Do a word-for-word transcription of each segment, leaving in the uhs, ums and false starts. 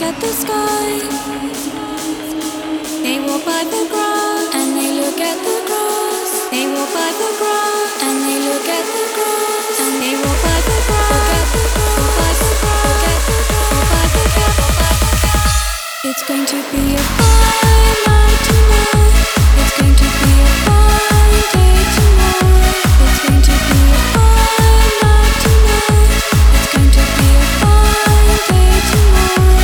at the sky. They walk by the ground and they look at the grass. They walk by the ground and they look at the grass. And they walk by the ground, walk by the ground, walk by the ground, walk by the ground. It's going to be a fine night tonight. It's going to be a fine day tomorrow. It's going to be a fine night tonight. It's going to be a fine day tomorrow.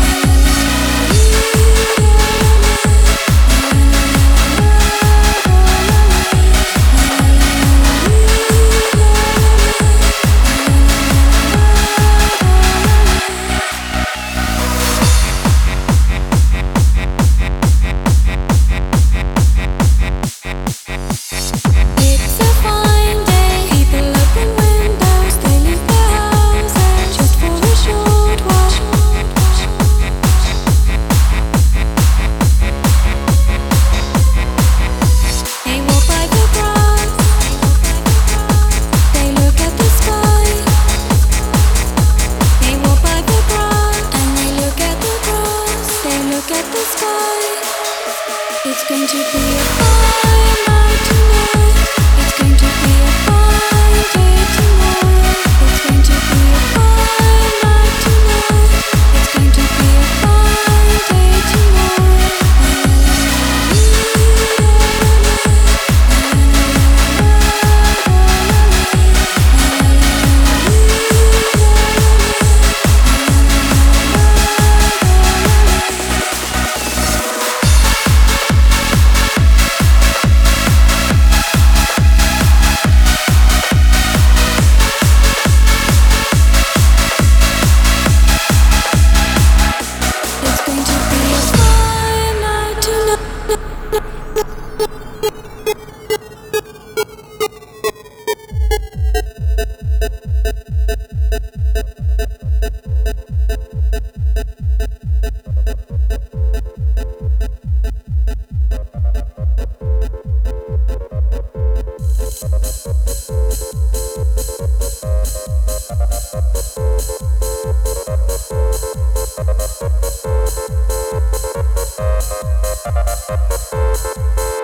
It's going to be a fine night tonight. It's going to be a fine day tomorrow. It's going to be a fine night tonight. It's going to be a fine day tomorrow. We'll be right back.